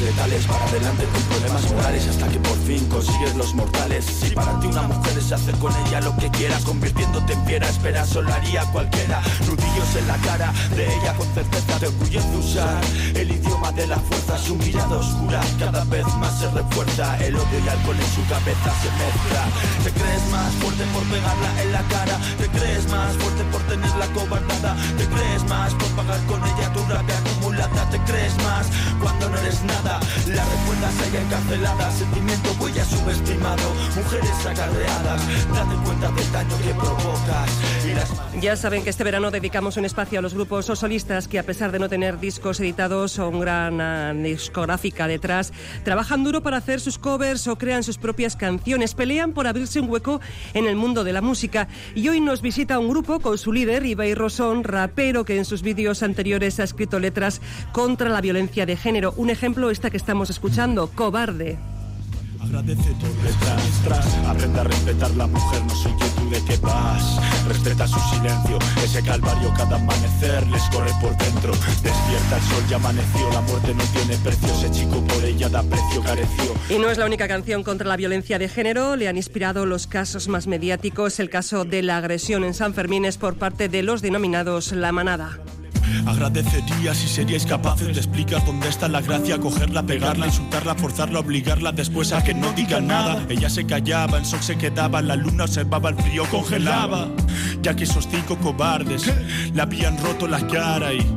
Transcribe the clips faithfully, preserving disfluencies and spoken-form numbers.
letales. Para adelante con problemas morales hasta que por fin consigues los mortales. Si para ti una mujer es hacer con ella lo que quieras, convirtiéndote en fiera, espera, solo haría cualquiera. Nudillos en la cara de ella con certeza te orgullece usar el idioma de la fuerza. Su mirada oscura cada vez más se refuerza. El odio y alcohol en su cabeza se mezcla. Te crees más fuerte por pegarla en la cara. Te crees más fuerte por tenerla cobardada. Te crees más por pagar con ella tu rabia acumulada. Te crees más cuando no eres nada. La recuerdas a ella encarcelada. Sentimiento huella subestimado. Mujeres acarreadas. Date cuenta del daño que provocas. Y las... Ya saben que este verano dedicamos un espacio a los grupos o solistas que, a pesar de no tener discos editados o una gran uh, discográfica detrás, trabajan duro para hacer sus covers o crean sus propias canciones. Pelean por abrirse un hueco en el mundo de la música. Y hoy nos visita un grupo con su líder, Ibai Rosón, rapero que en sus vídeos anteriores ha escrito letras contra la violencia de género. Un ejemplo, esta que estamos escuchando, Cobarde. Agradece tu letras, tras, aprende a respetar la mujer, no soy yo tú de qué vas. Respeta su silencio, ese calvario cada amanecer les corre por dentro. Despierta el sol, ya amaneció, la muerte no tiene precio, ese chico por ella da precio, careció. Y no es la única canción contra la violencia de género, le han inspirado los casos más mediáticos. El caso de la agresión en San Fermín es por parte de los denominados La Manada. Agradecería si seríais capaces de explicar dónde está la gracia. Cogerla, pegarla, insultarla, forzarla, obligarla después a que no diga nada. Ella se callaba, en shock se quedaba, la luna observaba, el frío congelaba. Ya que esos cinco cobardes le habían roto la cara y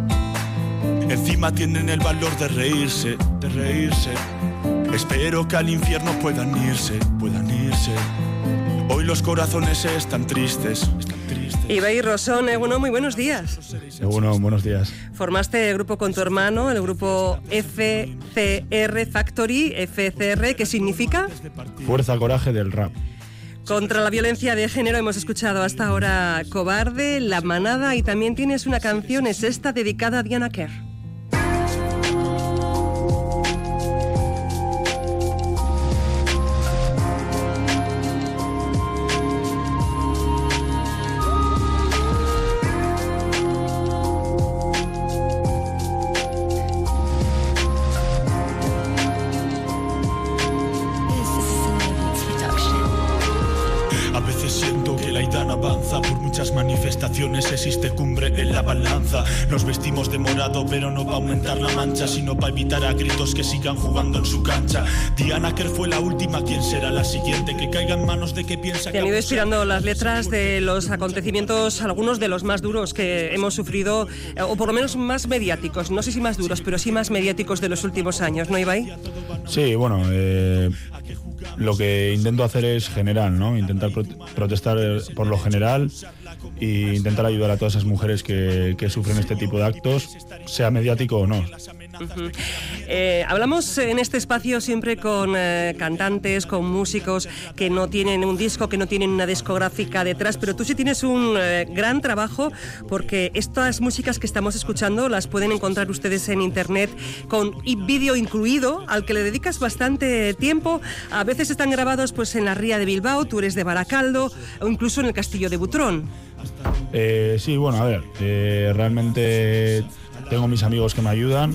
encima tienen el valor de reírse, de reírse. Espero que al infierno puedan irse, puedan irse. Hoy los corazones están tristes, están tristes. Ibai Rosón, eh, bueno, muy buenos días. Eh, bueno, buenos días. Formaste el grupo con tu hermano, el grupo F C R Factory, F C R, ¿qué significa? Fuerza, coraje del rap. Contra la violencia de género hemos escuchado hasta ahora Cobarde, La Manada, y también tienes una canción, es esta, dedicada a Diana Kerr. Existe cumbre en la balanza. Nos vestimos de morado, pero no va a aumentar la mancha, sino para evitar a gritos que sigan jugando en su cancha. Diana Kerr fue la última, ¿quién será la siguiente? Que caiga en manos de que piensa. Te han ido inspirando las letras de los acontecimientos, algunos de los más duros que hemos sufrido, o por lo menos más mediáticos. No sé si más duros, pero sí más mediáticos de los últimos años, ¿no, Ibai? Sí, bueno, eh, lo que intento hacer es general, ¿no? Intentar pro- protestar por lo general e intentar ayudar a todas esas mujeres que, que sufren este tipo de actos, sea mediático o no. Uh-huh. Eh, hablamos en este espacio siempre con eh, cantantes, con músicos que no tienen un disco, que no tienen una discográfica detrás, pero tú sí tienes un eh, gran trabajo, porque estas músicas que estamos escuchando las pueden encontrar ustedes en internet con vídeo incluido, al que le dedicas bastante tiempo. A veces están grabados pues en la Ría de Bilbao, tú eres de Baracaldo, o incluso en el Castillo de Butrón. Eh, sí, bueno, a ver, eh, realmente tengo mis amigos que me ayudan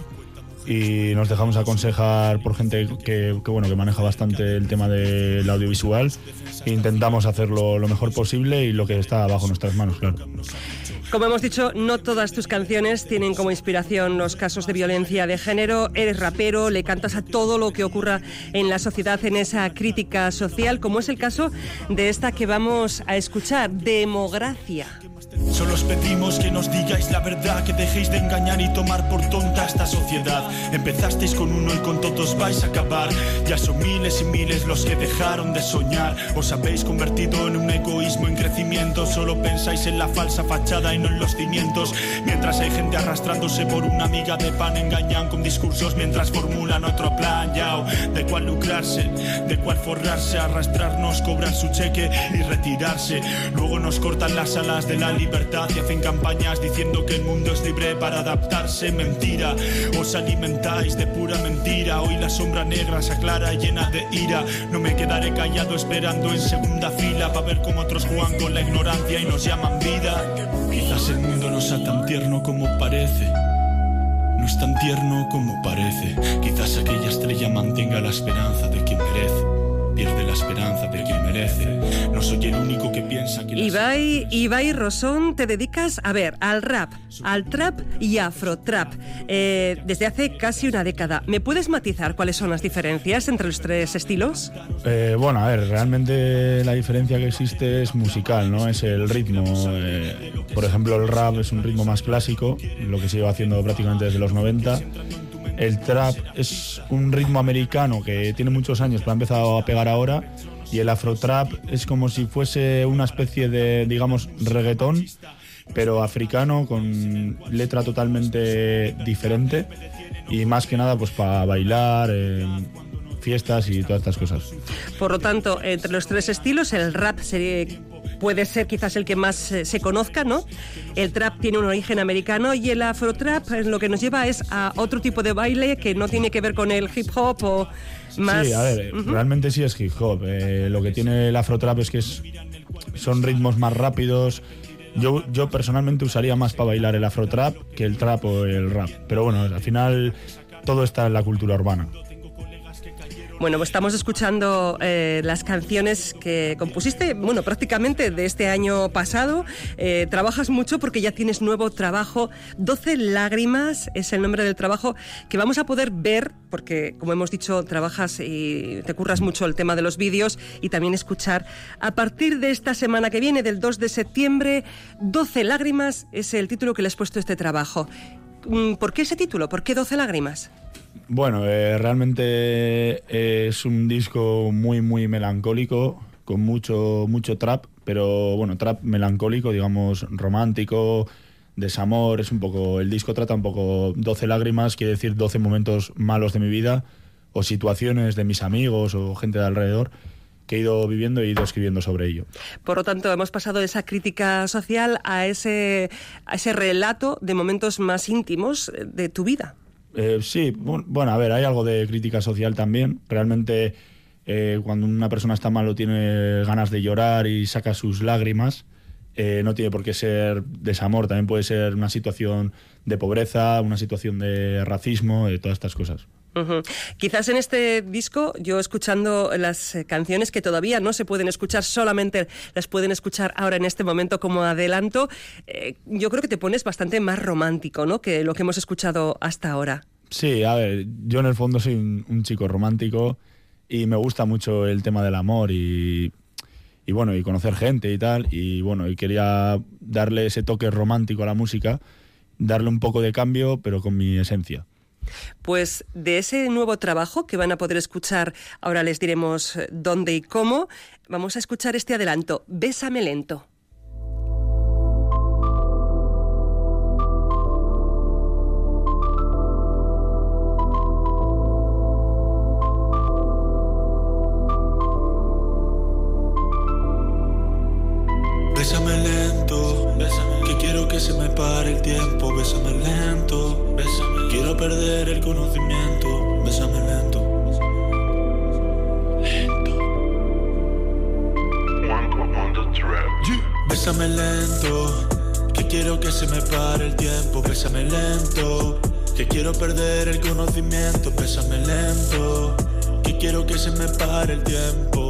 y nos dejamos aconsejar por gente que, que, bueno, que maneja bastante el tema del audiovisual. Intentamos hacerlo lo mejor posible y lo que está bajo nuestras manos, claro. Como hemos dicho, no todas tus canciones tienen como inspiración los casos de violencia de género. Eres rapero, le cantas a todo lo que ocurra en la sociedad, en esa crítica social, como es el caso de esta que vamos a escuchar, Democracia. Solo os pedimos que nos digáis la verdad, que dejéis de engañar y tomar por tonta esta sociedad. Empezasteis con uno y con todos vais a acabar. Ya son miles y miles los que dejaron de soñar. Os habéis convertido en un egoísmo en crecimiento. Solo pensáis en la falsa fachada y no en los cimientos. Mientras hay gente arrastrándose por una miga de pan, engañan con discursos mientras formulan otro plan. Yao, de cuál lucrarse, de cuál forrarse, arrastrarnos, cobrar su cheque y retirarse. Luego nos cortan las alas de la libertad y hacen campañas diciendo que el mundo es libre para adaptarse. Mentira, os alimentáis de pura mentira. Hoy la sombra negra se aclara llena de ira. No me quedaré callado esperando en segunda fila para ver cómo otros juegan con la ignorancia y nos llaman vida. Quizás el mundo no sea tan tierno como parece. No es tan tierno como parece. Quizás aquella estrella mantenga la esperanza de quien merece. Pierde la esperanza de quien merece. No soy el único que piensa que... Ibai, Ibai Rosón, te dedicas, a ver, al rap, al trap y afrotrap. Eh, desde hace casi una década. ¿Me puedes matizar cuáles son las diferencias entre los tres estilos? Eh, bueno, a ver, realmente la diferencia que existe es musical, ¿no? Es el ritmo. Eh, por ejemplo, el rap es un ritmo más clásico, lo que se lleva haciendo prácticamente desde los noventa. El trap es un ritmo americano que tiene muchos años, pero ha empezado a pegar ahora. Y el afrotrap es como si fuese una especie de, digamos, reggaetón, pero africano, con letra totalmente diferente. Y más que nada, pues para bailar, eh, fiestas y todas estas cosas. Por lo tanto, entre los tres estilos, el rap sería... puede ser quizás el que más eh, se conozca, ¿no? El trap tiene un origen americano y el afrotrap eh, lo que nos lleva es a otro tipo de baile que no tiene que ver con el hip hop o más... Sí, a ver, uh-huh. realmente sí es hip hop. Eh, lo que tiene el afrotrap es que es, son ritmos más rápidos. Yo, yo personalmente usaría más para bailar el afrotrap que el trap o el rap. Pero bueno, al final todo está en la cultura urbana. Bueno, pues estamos escuchando eh, las canciones que compusiste, bueno, prácticamente de este año pasado. Eh, trabajas mucho porque ya tienes nuevo trabajo. doce lágrimas es el nombre del trabajo que vamos a poder ver, porque como hemos dicho, trabajas y te curras mucho el tema de los vídeos y también escuchar. A partir de esta semana que viene, del dos de septiembre, doce lágrimas es el título que le has puesto a este trabajo. ¿Por qué ese título? ¿Por qué doce lágrimas? Bueno, eh, realmente eh, es un disco muy, muy melancólico, con mucho, mucho trap, pero bueno, trap melancólico, digamos, romántico, desamor, es un poco, el disco trata un poco doce lágrimas, quiere decir doce momentos malos de mi vida, o situaciones de mis amigos o gente de alrededor, que he ido viviendo e he ido escribiendo sobre ello. Por lo tanto, hemos pasado de esa crítica social a ese, a ese relato de momentos más íntimos de tu vida. Eh, sí, bueno, a ver, hay algo de crítica social también. Realmente, eh, cuando una persona está mal o tiene ganas de llorar y saca sus lágrimas, eh, no tiene por qué ser desamor, también puede ser una situación de pobreza, una situación de racismo, de todas estas cosas. Uh-huh. Quizás en este disco, yo escuchando las canciones que todavía no se pueden escuchar, solamente las pueden escuchar ahora en este momento como adelanto, eh, yo creo que te pones bastante más romántico, ¿no?, que lo que hemos escuchado hasta ahora. Sí, a ver, yo en el fondo soy un, un chico romántico y me gusta mucho el tema del amor y, y bueno, y conocer gente y tal, y bueno, y quería darle ese toque romántico a la música, darle un poco de cambio, pero con mi esencia. Pues de ese nuevo trabajo que van a poder escuchar, ahora les diremos dónde y cómo, vamos a escuchar este adelanto, Bésame lento. Bésame lento, bésame, que quiero que se me pare el tiempo. Bésame lento, bésame, quiero perder el conocimiento. Bésame lento, lento. Bésame lento, que quiero que se me pare el tiempo. Bésame lento, que quiero perder el conocimiento. Bésame lento, que quiero que se me pare el tiempo.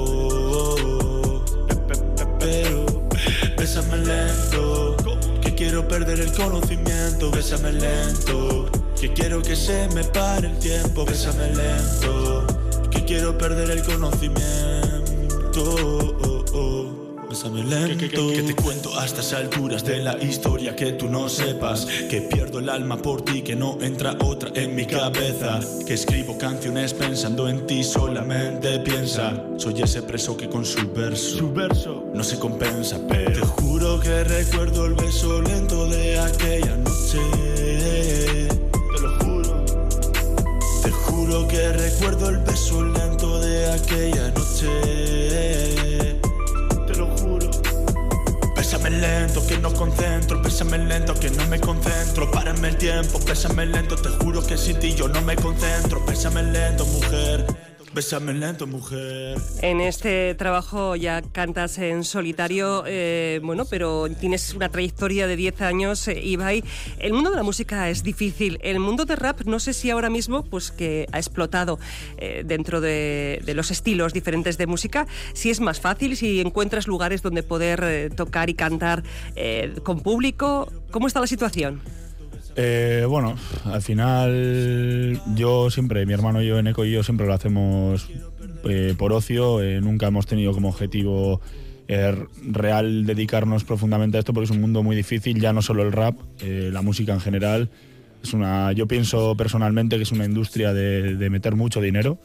Pero bésame lento, que quiero perder el conocimiento. Bésame lento, que quiero que se me pare el tiempo. Bésame lento, que quiero perder el conocimiento. Oh, oh. Bésame lento, que, que, que, que te cuento a estas alturas de la historia que tú no sepas, que pierdo el alma por ti, que no entra otra en mi cabeza, que escribo canciones pensando en ti, solamente piensa. Soy ese preso que con su verso, su verso no se compensa, pero te juro que recuerdo el beso lento de aquella noche. Te lo juro. Te juro que recuerdo el beso lento de aquella noche. Bésame lento, que no concentro. Bésame lento, que no me concentro. Párame el tiempo, bésame lento. Te juro que sin ti yo no me concentro. Bésame lento, mujer. Bésame lento, mujer. En este trabajo ya cantas en solitario, eh, bueno, pero tienes una trayectoria de diez años, eh, Ibai. El mundo de la música es difícil. El mundo de rap, no sé si ahora mismo, pues que ha explotado eh, dentro de, de los estilos diferentes de música, si es más fácil, si encuentras lugares donde poder eh, tocar y cantar eh, con público. ¿Cómo está la situación? Eh, bueno, al final yo siempre, mi hermano y yo, Eneco y yo, siempre lo hacemos eh, por ocio. Eh, nunca hemos tenido como objetivo eh, real dedicarnos profundamente a esto, porque es un mundo muy difícil, ya no solo el rap, eh, la música en general. Es una, yo pienso personalmente que es una industria de, de meter mucho dinero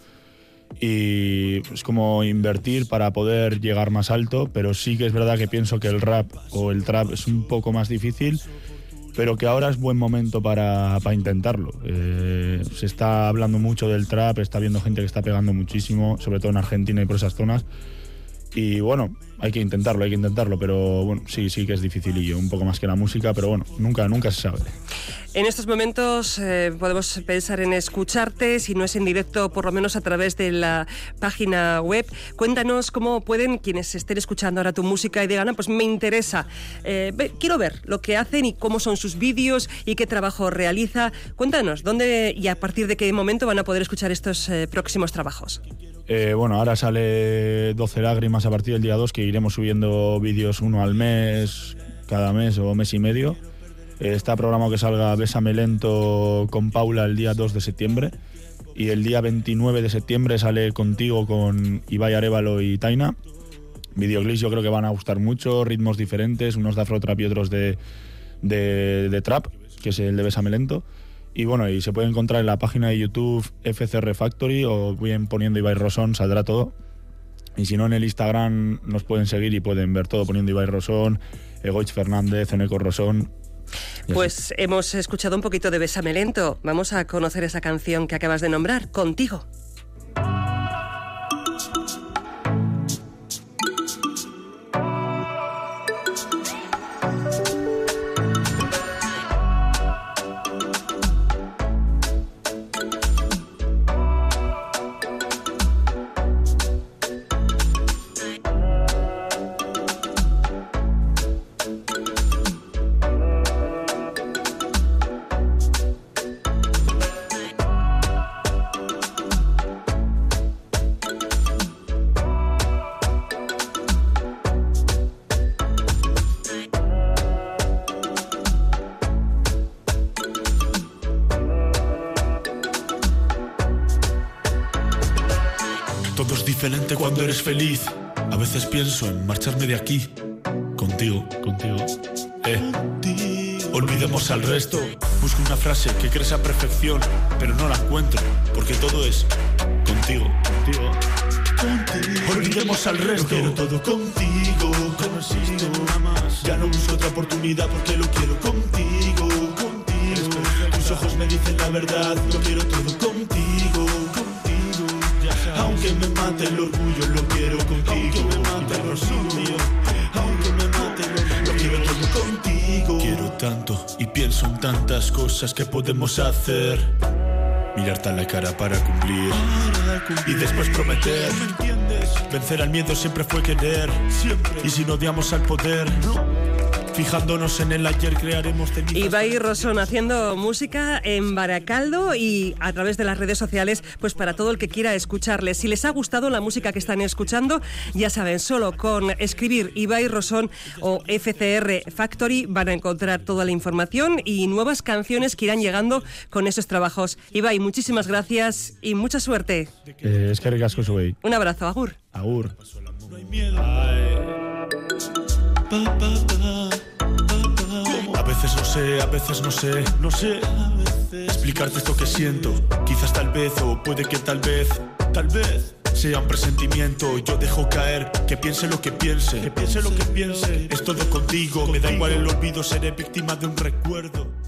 y es como invertir para poder llegar más alto, pero sí que es verdad que pienso que el rap o el trap es un poco más difícil, pero que ahora es buen momento para, para intentarlo. Eh, se está hablando mucho del trap, está viendo gente que está pegando muchísimo, sobre todo en Argentina y por esas zonas. Y bueno, hay que intentarlo, hay que intentarlo, pero bueno, sí, sí que es dificilillo, un poco más que la música, pero bueno, nunca, nunca se sabe. En estos momentos eh, podemos pensar en escucharte, si no es en directo, por lo menos a través de la página web. Cuéntanos cómo pueden quienes estén escuchando ahora tu música y digan, ah, pues me interesa, eh, ve, quiero ver lo que hacen y cómo son sus vídeos y qué trabajo realiza. Cuéntanos, ¿dónde y a partir de qué momento van a poder escuchar estos eh, próximos trabajos? Eh, bueno, ahora sale doce lágrimas a partir del día dos, que iremos subiendo vídeos uno al mes, cada mes o mes y medio. Eh, está programado que salga Bésame lento con Paula el día dos de septiembre. Y el día veintinueve de septiembre sale Contigo con Ibai Arévalo y Taina. Videoclips yo creo que van a gustar mucho, ritmos diferentes, unos de afrotrap y otros de, de, de trap, que es el de Bésame lento. Y bueno, y se puede encontrar en la página de YouTube F C R Factory o bien poniendo Ibai Rosón, saldrá todo. Y si no, en el Instagram nos pueden seguir y pueden ver todo poniendo Ibai Rosón, Egoich Fernández, Eneco Rosón. Pues hemos escuchado un poquito de Bésame lento. Vamos a conocer esa canción que acabas de nombrar, Contigo. Todo es diferente cuando eres feliz. A veces pienso en marcharme de aquí. Contigo, contigo. Eh. Olvidemos al resto. Busco una frase que cree esa perfección, pero no la encuentro, porque todo es contigo, contigo. Contigo. Olvidemos al resto. Quiero todo contigo. No existe nada más. Ya no busco otra oportunidad porque lo quiero contigo, contigo. Tus ojos me dicen la verdad. Lo quiero todo contigo, contigo. Aunque me mate el orgullo, lo quiero contigo. Aunque me mate el orgullo, aunque me mate el orgullo, lo quiero todo contigo. Quiero tanto y pienso en tantas cosas que podemos hacer. Mirarte a la cara para cumplir, para cumplir. Y después prometer. ¿Me entiendes? Vencer al miedo siempre fue querer. Siempre. Y si no odiamos al poder, no. Fijándonos en el ayer crearemos temitas. Ibai Rosón haciendo música en Baracaldo y a través de las redes sociales, pues para todo el que quiera escucharles. Si les ha gustado la música que están escuchando, ya saben, solo con escribir Ibai Rosón o F C R Factory van a encontrar toda la información y nuevas canciones que irán llegando con esos trabajos. Ibai, muchísimas gracias y mucha suerte. Eh, es que ricasco soy. Un abrazo, agur. Agur. No hay miedo. Pa, pa, pa. A veces no sé, a veces no sé, no sé explicarte esto que siento. Quizás tal vez, o puede que tal vez, tal vez sea un presentimiento. Yo dejo caer, que piense lo que piense, que piense lo que piense. Es todo contigo, me da igual el olvido, seré víctima de un recuerdo.